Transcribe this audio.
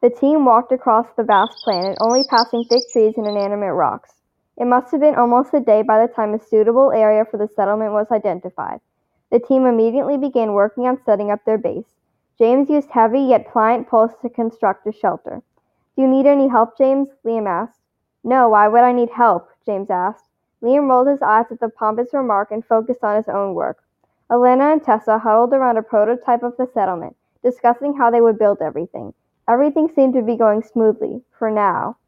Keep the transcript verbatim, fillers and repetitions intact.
The team walked across the vast planet, only passing thick trees and inanimate rocks. It must have been almost a day by the time a suitable area for the settlement was identified. The team immediately began working on setting up their base. James used heavy yet pliant poles to construct a shelter. "Do you need any help, James?" Liam asked. "No, why would I need help?" James asked. Liam rolled his eyes at the pompous remark and focused on his own work. Elena and Tessa huddled around a prototype of the settlement, discussing how they would build everything. Everything seemed to be going smoothly, for now.